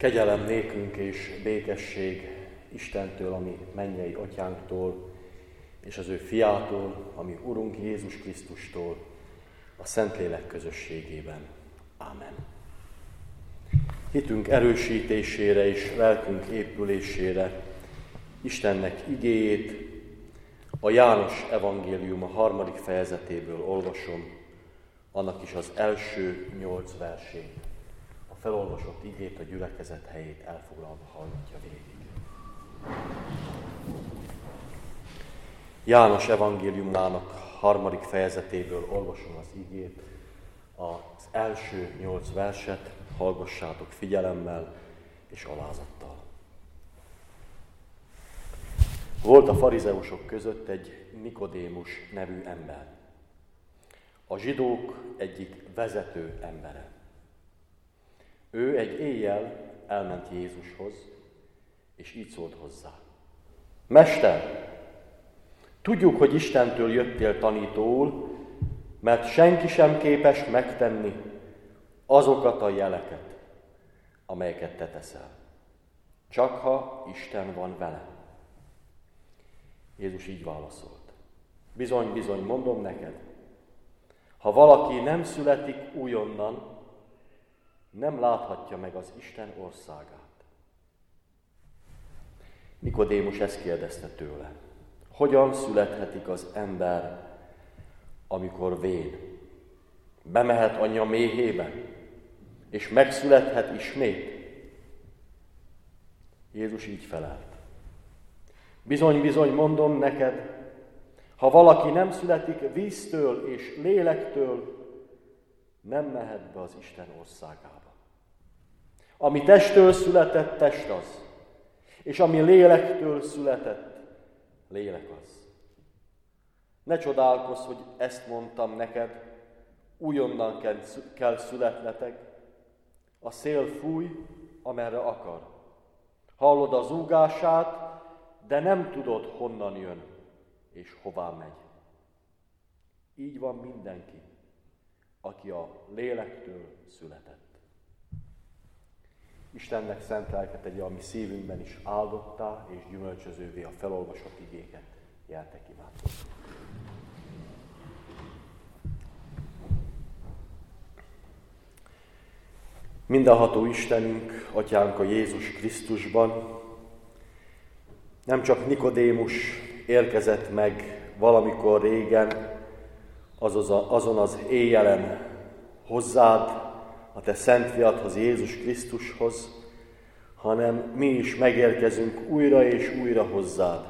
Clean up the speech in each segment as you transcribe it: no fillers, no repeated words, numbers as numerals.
Kegyelem nékünk és békesség Istentől, ami mennyei atyánktól, és az ő fiától, ami Urunk Jézus Krisztustól, a Szentlélek közösségében. Ámen. Hitünk erősítésére és lelkünk épülésére Istennek igéjét a János evangélium 3. fejezetéből olvasom, annak is az első 8 versét. A felolvasott igét a gyülekezet helyét elfoglalva hallgatja végig. János evangéliumának 3. fejezetéből olvasom az igét, az első 8 verset, hallgassátok figyelemmel és alázattal. Volt a farizeusok között egy Nikodémus nevű ember, a zsidók egyik vezető embere. Ő egy éjjel elment Jézushoz, és így szólt hozzá. Mester, tudjuk, hogy Istentől jöttél tanítóul, mert senki sem képes megtenni azokat a jeleket, amelyeket te teszel. Csak ha Isten van vele. Jézus így válaszolt. Bizony, bizony, mondom neked, ha valaki nem születik újonnan, nem láthatja meg az Isten országát. Nikodémus ezt kérdezte tőle. Hogyan születhetik az ember, amikor vén? Bemehet anyja méhébe, és megszülethet ismét? Jézus így felelt. Bizony, bizony, mondom neked, ha valaki nem születik víztől és lélektől, nem mehet be az Isten országába. Ami testtől született, test az, és ami lélektől született, lélek az. Ne csodálkozz, hogy ezt mondtam neked, újonnan kell születnetek, a szél fúj, amerre akar. Hallod a zúgását, de nem tudod, honnan jön és hová megy. Így van mindenki, aki a lélektől született. Istennek szent lelke tegye a mi szívünkben is áldottá és gyümölcsözővé a felolvasott igéket. Gyertek imádkozni. Mindenható Istenünk, Atyánk a Jézus Krisztusban, nem csak Nikodémus érkezett meg valamikor régen, azon az éjjelen hozzád, a te szent fiadhoz, Jézus Krisztushoz, hanem mi is megérkezünk újra és újra hozzád,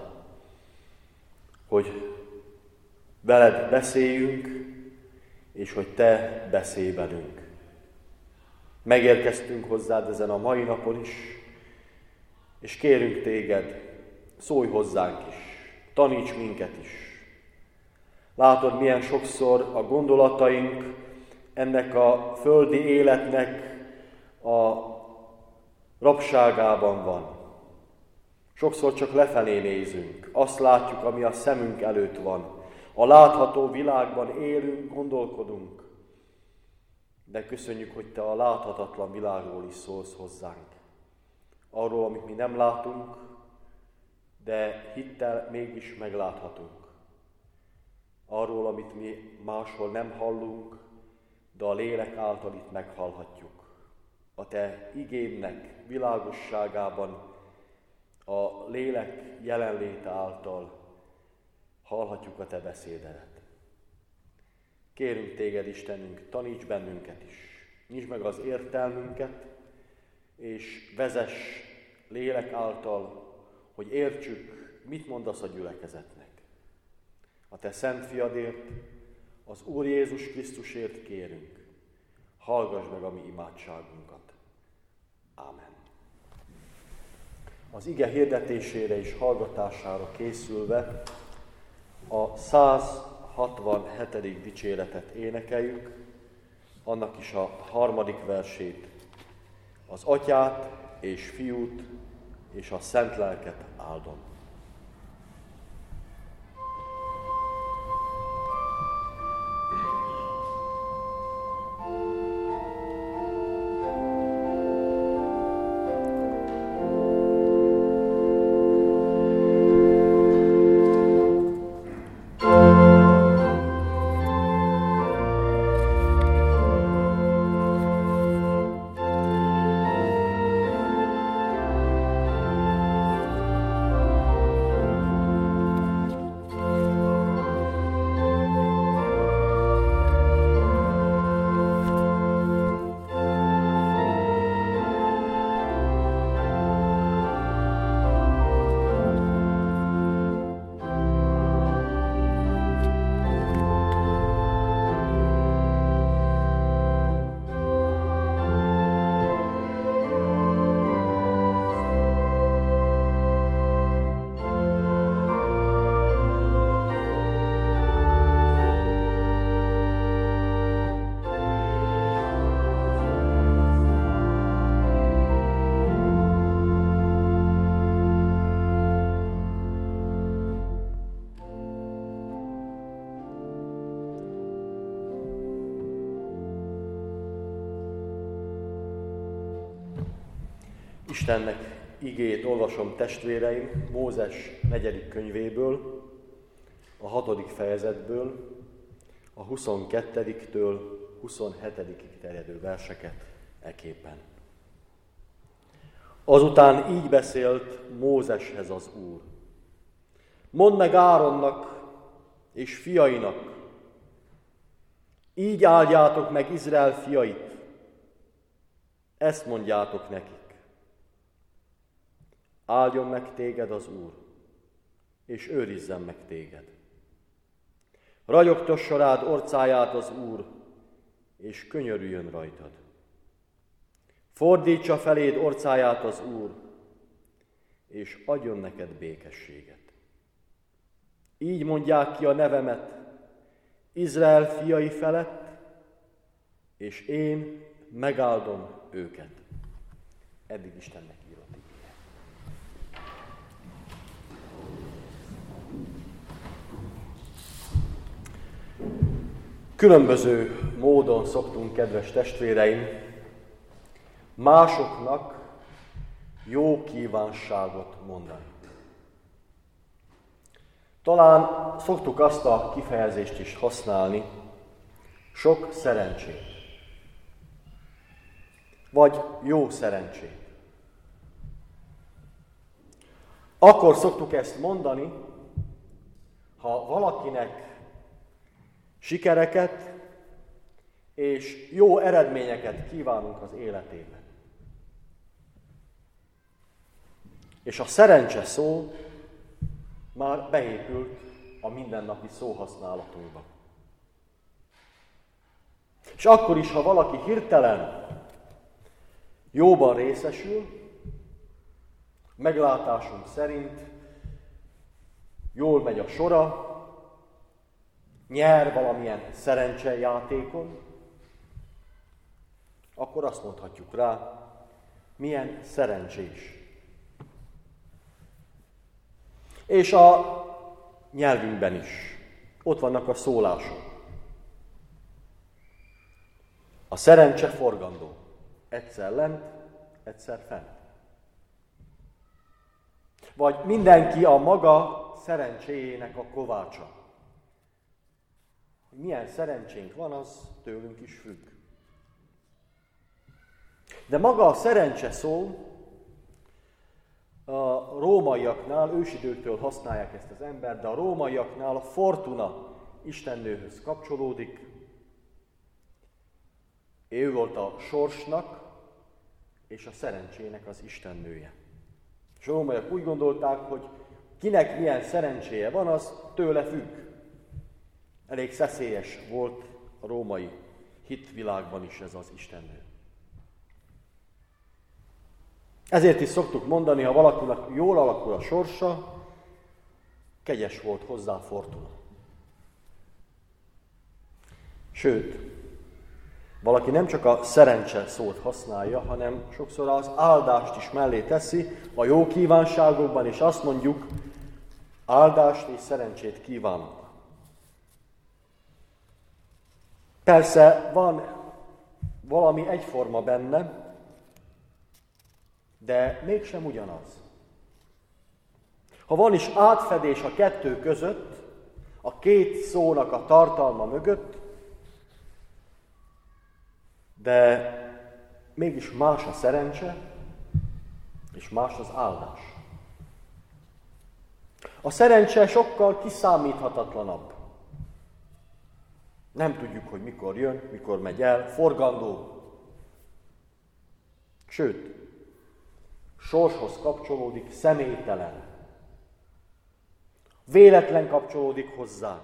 hogy veled beszéljünk, és hogy te beszélj velünk. Megérkeztünk hozzád ezen a mai napon is, és kérünk téged, szólj hozzánk is, taníts minket is. Látod, milyen sokszor a gondolataink ennek a földi életnek a rabságában van. Sokszor csak lefelé nézünk, azt látjuk, ami a szemünk előtt van. A látható világban élünk, gondolkodunk. De köszönjük, hogy te a láthatatlan világról is szólsz hozzánk. Arról, amit mi nem látunk, de hittel mégis megláthatunk. Arról, amit mi máshol nem hallunk, de a lélek által itt meghallhatjuk. A te igédnek világosságában, a lélek jelenléte által hallhatjuk a te beszédedet. Kérünk téged, Istenünk, taníts bennünket is. Nyisd meg az értelmünket, és vezess lélek által, hogy értsük, mit mondasz a gyülekezetnek. A te szent fiadért, az Úr Jézus Krisztusért kérünk. Hallgass meg a mi imádságunkat. Ámen. Az ige hirdetésére és hallgatására készülve a 167. dicséretet énekeljük, annak is a 3. versét. Az Atyát és Fiút és a Szent Lelket áldom. Istennek igét olvasom, testvéreim, Mózes 4. könyvéből, a 6. fejezetből, a 22-től 27-ig terjedő verseket eképpen. Azután így beszélt Mózeshez az Úr. Mondd meg Áronnak és fiainak, így áldjátok meg Izrael fiait, ezt mondjátok nekik. Áldjon meg téged az Úr, és őrizzen meg téged. Ragyogtassa rád orcáját az Úr, és könyörüljön rajtad. Fordítsa feléd orcáját az Úr, és adjon neked békességet. Így mondják ki a nevemet Izrael fiai felett, és én megáldom őket. Eddig Istennek írott igéje. Különböző módon szoktunk, kedves testvéreim, másoknak jó kívánságot mondani. Talán szoktuk azt a kifejezést is használni, sok szerencsét, vagy jó szerencsét. Akkor szoktuk ezt mondani, ha valakinek sikereket és jó eredményeket kívánunk az életében. És a szerencse szó már beépült a mindennapi szóhasználatunkba. És akkor is, ha valaki hirtelen jóban részesül, meglátásunk szerint jól megy a sora, nyer valamilyen szerencsejátékon, akkor azt mondhatjuk rá, milyen szerencsés. És a nyelvünkben is ott vannak a szólások. A szerencse forgandó. Egyszer lent, egyszer fent. Vagy mindenki a maga szerencséjének a kovácsa. Milyen szerencsénk van, az tőlünk is függ. De maga a szerencse szó, a rómaiaknál, ősidőktől használják ezt az embert, de a rómaiaknál a fortuna istennőhöz kapcsolódik. Ő volt a sorsnak és a szerencsének az istennője. És a rómaiak úgy gondolták, hogy kinek milyen szerencséje van, az tőle függ. Elég szeszélyes volt a római hitvilágban is ez az istennő. Ezért is szoktuk mondani, ha valakinek jól alakul a sorsa, kegyes volt hozzá fortuna. Sőt, valaki nem csak a szerencse szót használja, hanem sokszor az áldást is mellé teszi a jó kívánságokban, és azt mondjuk, áldást és szerencsét kívánok. Persze van valami egyforma benne, de mégsem ugyanaz. Ha van is átfedés a kettő között, a két szónak a tartalma mögött, de mégis más a szerencse, és más az áldás. A szerencse sokkal kiszámíthatatlanabb. Nem tudjuk, hogy mikor jön, mikor megy el, forgandó. Sőt, sorshoz kapcsolódik, személytelen. Véletlen kapcsolódik hozzá.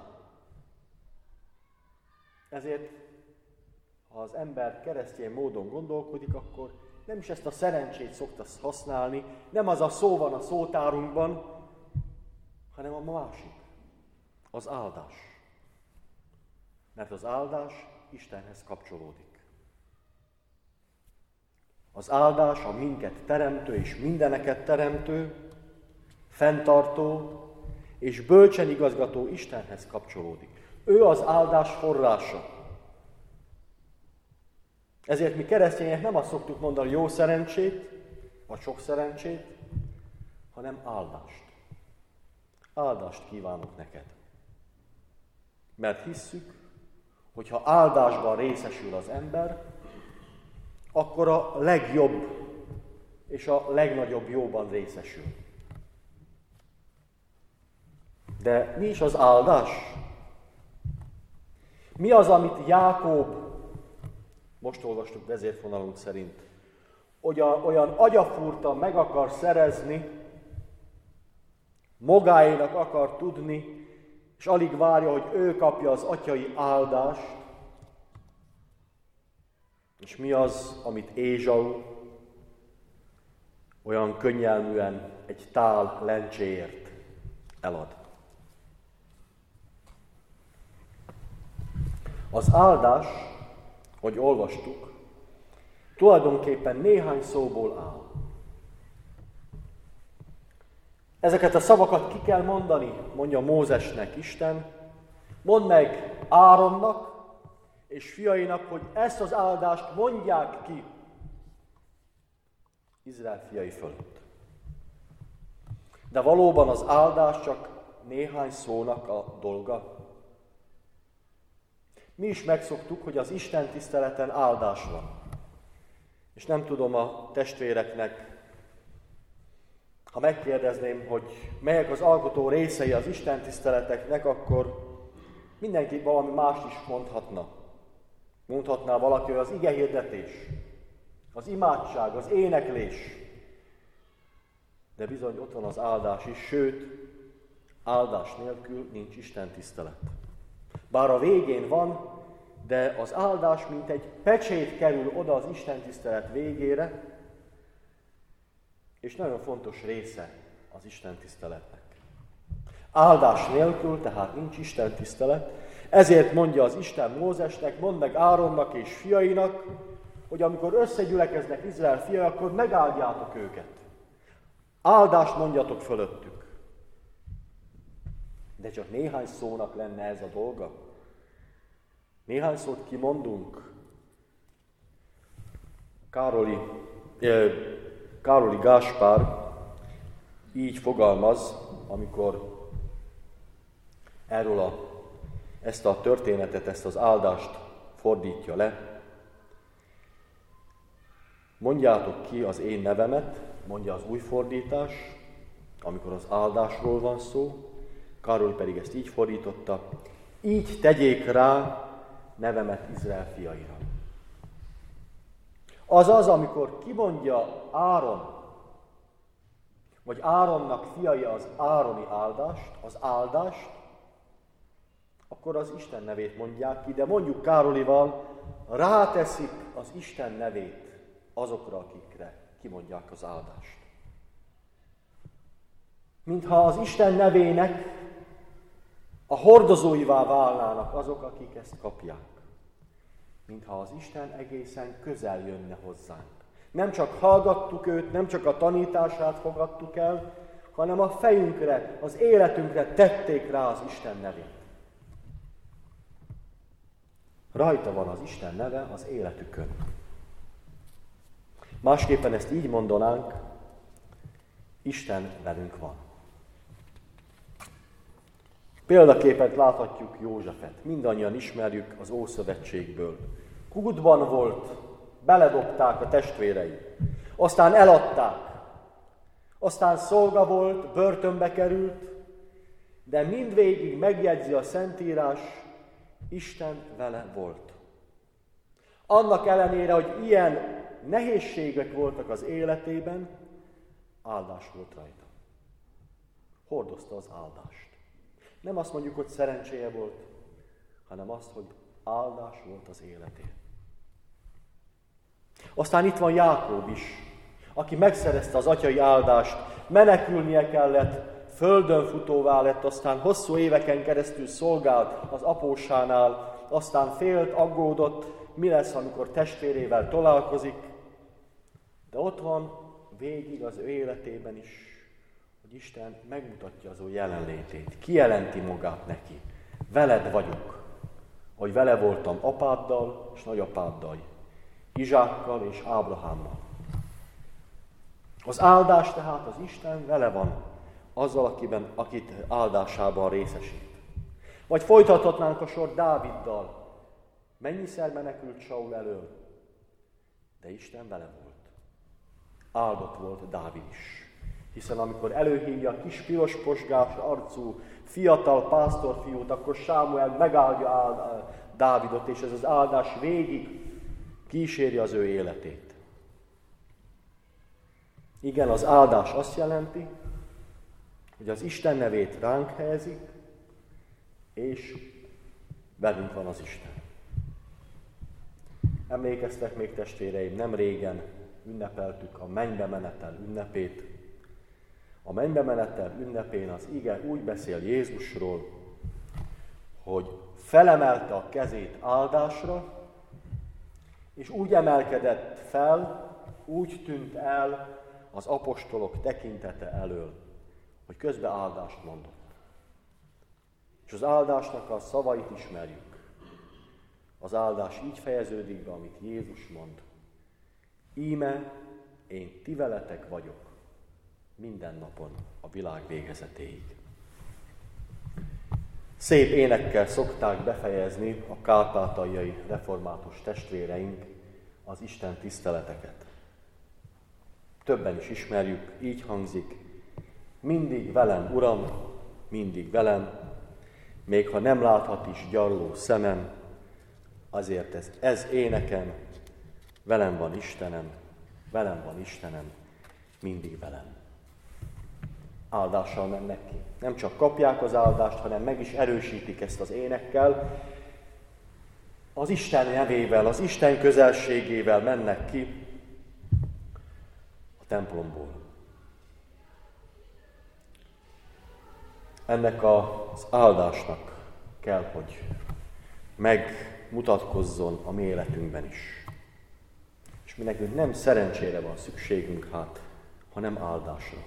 Ezért, ha az ember keresztény módon gondolkodik, akkor nem is ezt a szerencsét szokta használni, nem az a szó van a szótárunkban, hanem a másik, az áldás. Mert az áldás Istenhez kapcsolódik. Az áldás a minket teremtő és mindeneket teremtő, fenntartó és bölcsen igazgató Istenhez kapcsolódik. Ő az áldás forrása. Ezért mi keresztények nem azt szoktuk mondani jó szerencsét, vagy sok szerencsét, hanem áldást. Áldást kívánok neked. Mert hisszük, hogy ha áldásban részesül az ember, akkor a legjobb és a legnagyobb jóban részesül. De mi is az áldás? Mi az, amit Jákob, most olvastuk vezérfonalunk szerint, olyan agyafúrtan meg akar szerezni, magáénak akar tudni, és alig várja, hogy ő kapja az atyai áldást. És mi az, amit Ézsau olyan könnyelműen egy tál lencséért elad? Az áldás, hogy olvastuk, tulajdonképpen néhány szóból áll. Ezeket a szavakat ki kell mondani, mondja Mózesnek Isten, mondd meg Áronnak és fiainak, hogy ezt az áldást mondják ki Izrael fiai fölött. De valóban az áldás csak néhány szónak a dolga. Mi is megszoktuk, hogy az Isten tiszteleten áldás van. És nem tudom a testvéreknek, ha megkérdezném, hogy melyek az alkotó részei az Isten tiszteleteknek, akkor mindenki valami mást is mondhatna. Mondhatná valaki, hogy az igehirdetés, az imádság, az éneklés. De bizony ott van az áldás is, sőt, áldás nélkül nincs Isten tisztelet. Bár a végén van, de az áldás mint egy pecsét kerül oda az Isten tisztelet végére, és nagyon fontos része az Isten tiszteletnek. Áldás nélkül, tehát nincs Isten tisztelet, ezért mondja az Isten Mózesnek, mondd meg Áronnak és fiainak, hogy amikor összegyülekeznek Izrael fiai, akkor megáldjátok őket. Áldást mondjatok fölöttük. De csak néhány szónak lenne ez a dolga. Néhány szót kimondunk. Károli Gáspár így fogalmaz, amikor ezt a történetet, ezt az áldást fordítja le. Mondjátok ki az én nevemet, mondja az új fordítás, amikor az áldásról van szó, Károly pedig ezt így fordította, így tegyék rá nevemet Izrael fiaira. Azaz, amikor kimondja Áron, vagy Áronnak fiai az ároni az áldást, akkor az Isten nevét mondják ki, de mondjuk Károlival, ráteszik az Isten nevét azokra, akikre kimondják az áldást. Mintha az Isten nevének a hordozóivá válnának azok, akik ezt kapják. Mintha az Isten egészen közel jönne hozzánk. Nem csak hallgattuk őt, nem csak a tanítását fogadtuk el, hanem a fejünkre, az életünkre tették rá az Isten nevét. Rajta van az Isten neve az életükön. Másképpen ezt így mondanánk, Isten velünk van. Példaképet láthatjuk Józsefet. Mindannyian ismerjük az Ószövetségből. Kútban volt, beledobták a testvérei. Aztán eladták. Aztán szolga volt, börtönbe került, de mindvégig megjegyzi a Szentírás, Isten vele volt. Annak ellenére, hogy ilyen nehézségek voltak az életében, áldás volt rajta. Hordozta az áldást. Nem azt mondjuk, hogy szerencséje volt, hanem azt, hogy áldás volt az életén. Aztán itt van Jákob is, aki megszerezte az atyai áldást, menekülnie kellett, földön futóvá lett, aztán hosszú éveken keresztül szolgált az apósánál, aztán félt, aggódott, mi lesz, amikor testvérével találkozik. De ott van végig az ő életében is, hogy Isten megmutatja az ő jelenlétét, kijelenti magát neki. Veled vagyok, hogy vele voltam apáddal és nagyapáddal, Izsákkal és Ábrahámmal. Az áldás tehát az Isten vele van, azzal, akit áldásában részesít. Vagy folytathatnánk a sor Dáviddal. Mennyiszer menekült Saul elől, de Isten vele volt. Áldott volt Dávid is. Hiszen amikor előhívja a kis piros posgás arcú fiatal pásztorfiút, akkor Sámuel megáldja Dávidot, és ez az áldás végig kíséri az ő életét. Igen, az áldás azt jelenti, hogy az Isten nevét ránk helyezik, és velünk van az Isten. Emlékeztek még, testvéreim, nem régen ünnepeltük a mennybe menetel ünnepét. A mennybe menetel ünnepén az ige úgy beszél Jézusról, hogy felemelte a kezét áldásra, és úgy emelkedett fel, úgy tűnt el az apostolok tekintete elől, hogy közben áldást mondott. És az áldásnak a szavait ismerjük. Az áldás így fejeződik be, amit Jézus mond. Íme, én ti veletek vagyok minden napon a világ végezetéig. Szép énekkel szokták befejezni a kárpátaljai református testvéreink az Isten tiszteleteket. Többen is ismerjük, így hangzik: mindig velem, Uram, mindig velem, még ha nem láthat is gyarló szemem, azért ez énekem, velem van Istenem, mindig velem. Áldással mennek ki. Nem csak kapják az áldást, hanem meg is erősítik ezt az énekkel. Az Isten nevével, az Isten közelségével mennek ki a templomból. Ennek az áldásnak kell, hogy megmutatkozzon a mi életünkben is. És mi nekünk nem szerencsére van szükségünk, hanem áldásra.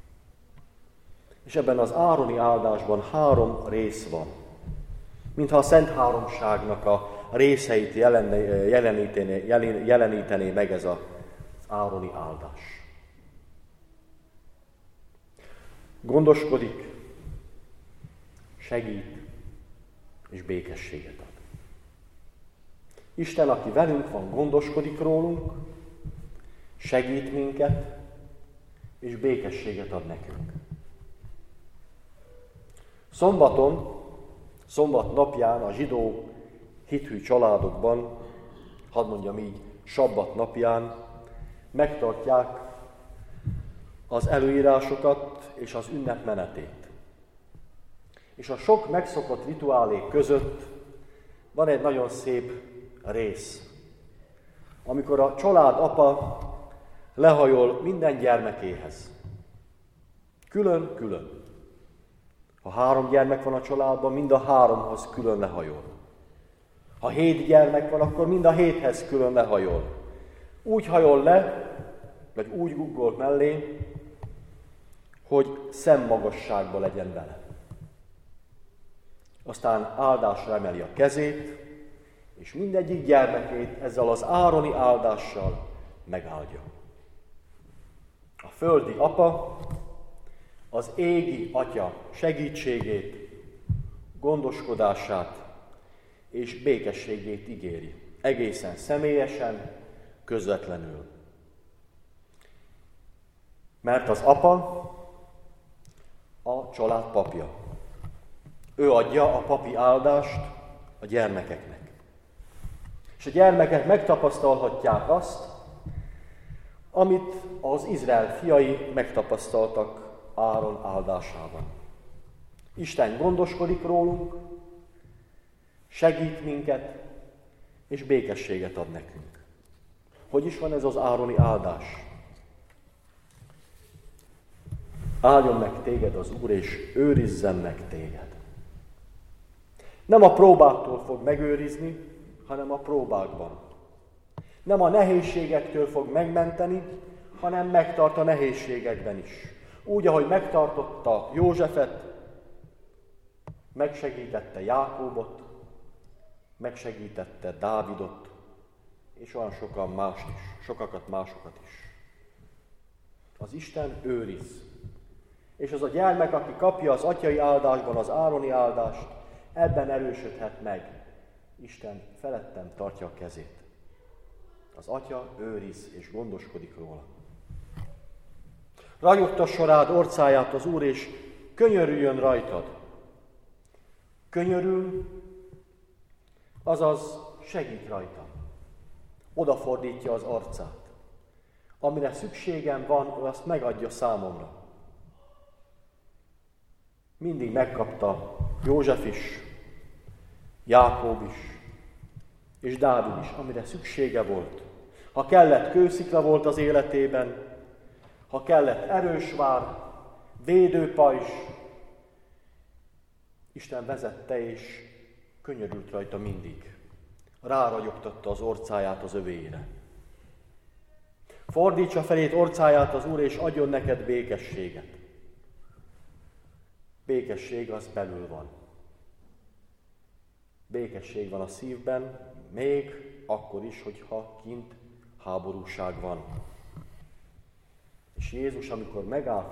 És ebben az ároni áldásban 3 rész van. Mintha a Szent Háromságnak a részeit jelenítené meg ez az ároni áldás. Gondoskodik, segít és békességet ad. Isten, aki velünk van, gondoskodik rólunk, segít minket, és békességet ad nekünk. Szombat napján a zsidó hithű családokban, hadd mondjam így, sabbat napján megtartják az előírásokat és az ünnep menetét. És a sok megszokott rituálék között van egy nagyon szép rész, amikor a család apa lehajol minden gyermekéhez. Külön-külön. Ha 3 gyermek van a családban, mind a 3-hoz külön lehajol. Ha 7 gyermek van, akkor mind a 7-hez külön lehajol. Úgy hajol le, vagy úgy guggol mellé, hogy szemmagasságba legyen vele. Aztán áldásra emeli a kezét, és mindegyik gyermekét ezzel az ároni áldással megáldja. A földi apa az égi atya segítségét, gondoskodását és békességét ígéri. Egészen személyesen, közvetlenül. Mert az apa a család papja. Ő adja a papi áldást a gyermekeknek. És a gyermekek megtapasztalhatják azt, amit az Izrael fiai megtapasztaltak Áron áldásában. Isten gondoskodik rólunk, segít minket, és békességet ad nekünk. Hogy is van ez az ároni áldás? Áldjon meg téged az Úr, és őrizzen meg téged. Nem a próbáktól fog megőrizni, hanem a próbákban. Nem a nehézségektől fog megmenteni, hanem megtart a nehézségekben is. Úgy, ahogy megtartotta Józsefet, megsegítette Jákóbot, megsegítette Dávidot, és olyan sokakat másokat is. Az Isten őriz. És az a gyermek, aki kapja az atyai áldásban az ároni áldást, ebben erősödhet meg. Isten felettem tartja a kezét. Az Atya őriz és gondoskodik róla. Ragyogtassa rád orcáját az Úr, és könyörüljön rajtad. Könyörül, azaz segít rajta. Odafordítja az arcát. Amire szükségem van, azt megadja számomra. Mindig megkapta József is, Jákob is, és Dávid is, amire szüksége volt. Ha kellett, kőszikla volt az életében, ha kellett, erős vár, védőpajzs, Isten vezette és könyörült rajta mindig. Ráragyogtatta az orcáját az övéire. Fordítsa felét orcáját az Úr, és adjon neked békességet. Békesség az belül van. Békesség van a szívben, még akkor is, hogyha kint háborúság van. És Jézus, amikor megáll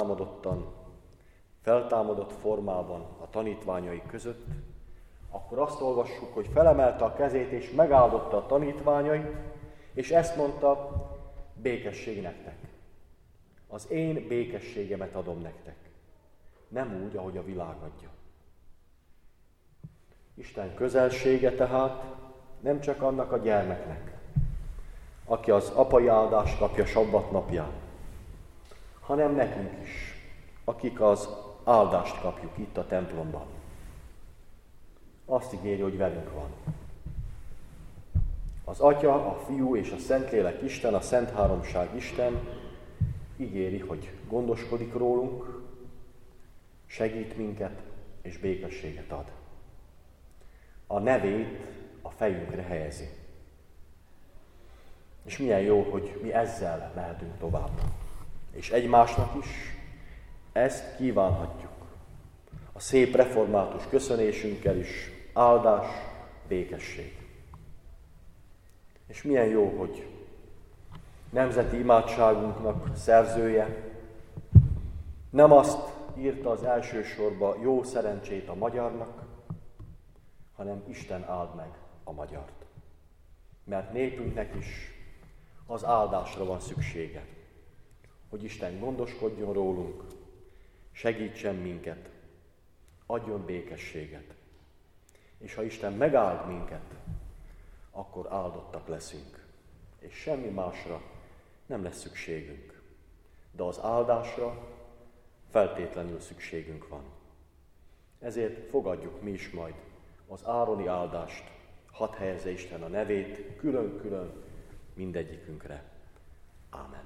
feltámadott formában a tanítványai között, akkor azt olvassuk, hogy felemelte a kezét és megáldotta a tanítványait, és ezt mondta, békesség nektek. Az én békességemet adom nektek. Nem úgy, ahogy a világ adja. Isten közelsége tehát nem csak annak a gyermeknek, aki az apai áldást kapja sabbat napján, hanem nekünk is, akik az áldást kapjuk itt a templomban. Azt ígéri, hogy velünk van. Az Atya, a Fiú és a Szentlélek Isten, a Szent Háromság Isten ígéri, hogy gondoskodik rólunk, segít minket és békességet ad. A nevét a fejünkre helyezi. És milyen jó, hogy mi ezzel mehetünk tovább. És egymásnak is ezt kívánhatjuk. A szép református köszönésünkkel is áldás, békesség. És milyen jó, hogy nemzeti imádságunknak szerzője nem azt írta az elsősorban jó szerencsét a magyarnak, hanem Isten áld meg a magyart. Mert népünknek is az áldásra van szüksége, hogy Isten gondoskodjon rólunk, segítsen minket, adjon békességet. És ha Isten megáld minket, akkor áldottak leszünk, és semmi másra nem lesz szükségünk. De az áldásra feltétlenül szükségünk van. Ezért fogadjuk mi is majd az ároni áldást, hadd helyezze Isten a nevét külön-külön mindegyikünkre. Ámen.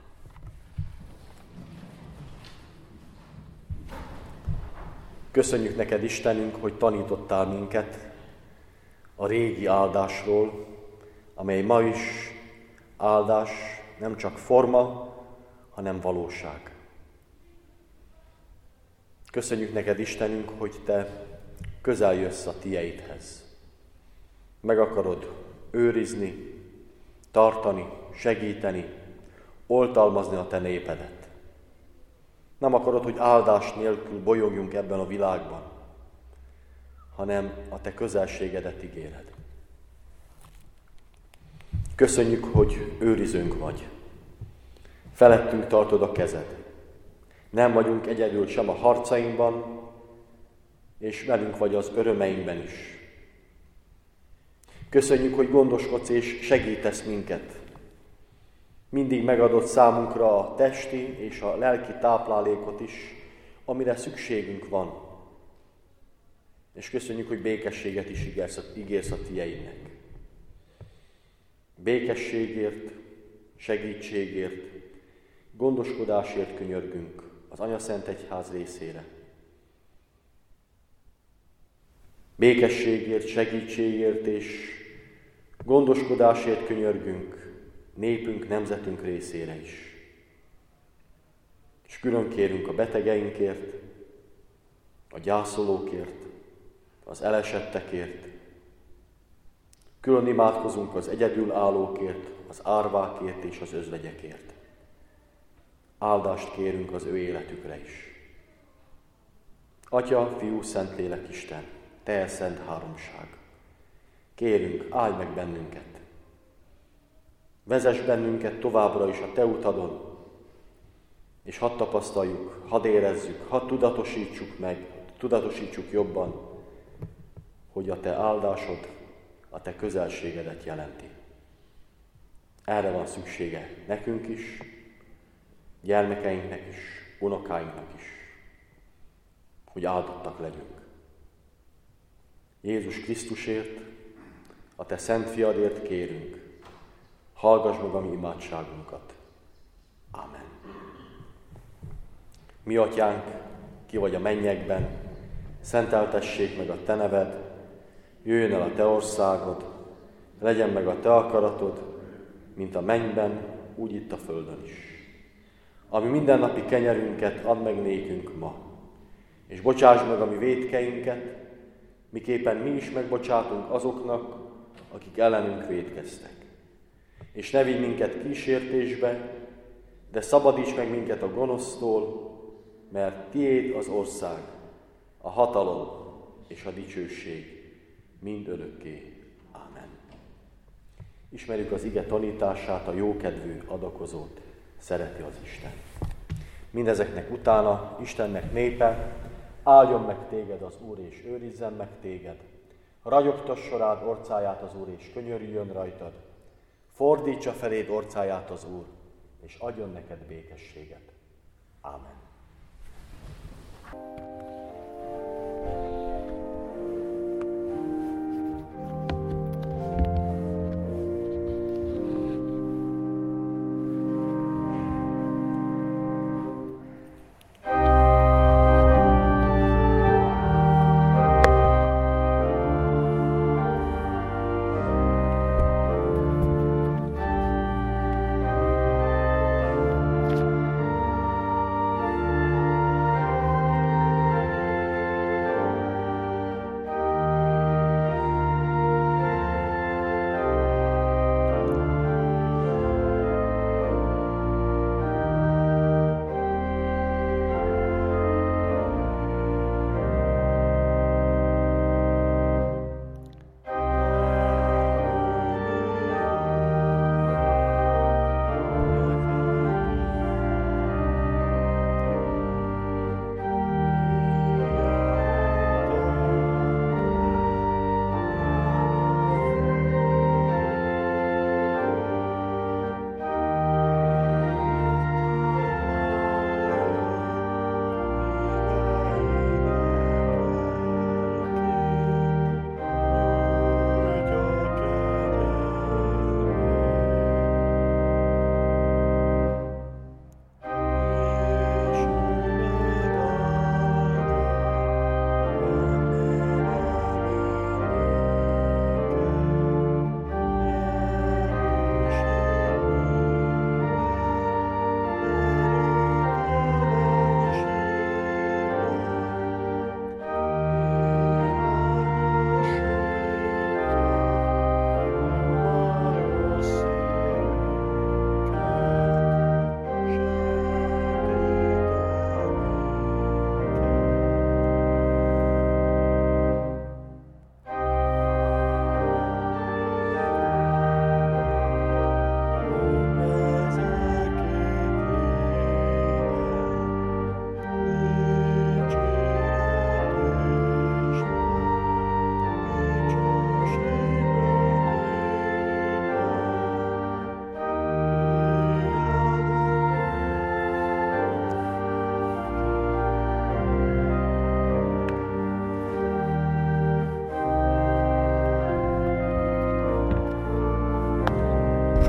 Köszönjük neked, Istenünk, hogy tanítottál minket a régi áldásról, amely ma is áldás, nem csak forma, hanem valóság. Köszönjük neked, Istenünk, hogy te közel jössz a tieidhez. Meg akarod őrizni, tartani, segíteni, oltalmazni a te népedet. Nem akarod, hogy áldás nélkül bolyongjunk ebben a világban, hanem a te közelségedet ígéred. Köszönjük, hogy őrizőnk vagy. Felettünk tartod a kezed. Nem vagyunk egyedül sem a harcainkban, és velünk vagy az örömeinkben is. Köszönjük, hogy gondoskodsz és segítesz minket. Mindig megadott számunkra a testi és a lelki táplálékot is, amire szükségünk van. És köszönjük, hogy békességet is ígérsz a tieidnek. Békességért, segítségért, gondoskodásért könyörgünk az Anyaszent Egyház részére. Békességért, segítségért és gondoskodásért könyörgünk népünk, nemzetünk részére is. És külön kérünk a betegeinkért, a gyászolókért, az elesettekért. Külön imádkozunk az egyedülállókért, az árvákért és az özvegyekért. áldást kérünk az ő életükre is. Atya, Fiú, Szentlélek, Isten, Te szent háromság, kérünk, áldj meg bennünket. Vezess bennünket továbbra is a Te utadon, és hadd tapasztaljuk, hadd érezzük, hadd tudatosítsuk jobban, hogy a Te áldásod, a Te közelségedet jelenti. Erre van szüksége nekünk is, gyermekeinknek is, unokáinknak is, hogy áldottak legyünk. Jézus Krisztusért, a Te szent fiadért kérünk, hallgass meg a mi imádságunkat. Ámen. Mi atyánk, ki vagy a mennyekben, szenteltessék meg a Te neved, jöjjön el a Te országod, legyen meg a Te akaratod, mint a mennyben, úgy itt a földön is. Ami mindennapi kenyerünket add meg nékünk ma, és bocsáss meg a mi vétkeinket, miképpen mi is megbocsátunk azoknak, akik ellenünk vétkeztek. És ne vigy minket kísértésbe, de szabadíts meg minket a gonosztól, mert Tiéd az ország, a hatalom és a dicsőség mind örökké. Ámen. Ismerjük az ige tanítását, a jókedvű adakozót szereti az Isten. Mindezeknek utána Istennek népe, áldjon meg téged az Úr, és őrizzen meg téged. Ragyogtassa rád orcáját az Úr, és könyörüljön rajtad. Fordítsa feléd orcáját az Úr, és adjon neked békességet. Ámen.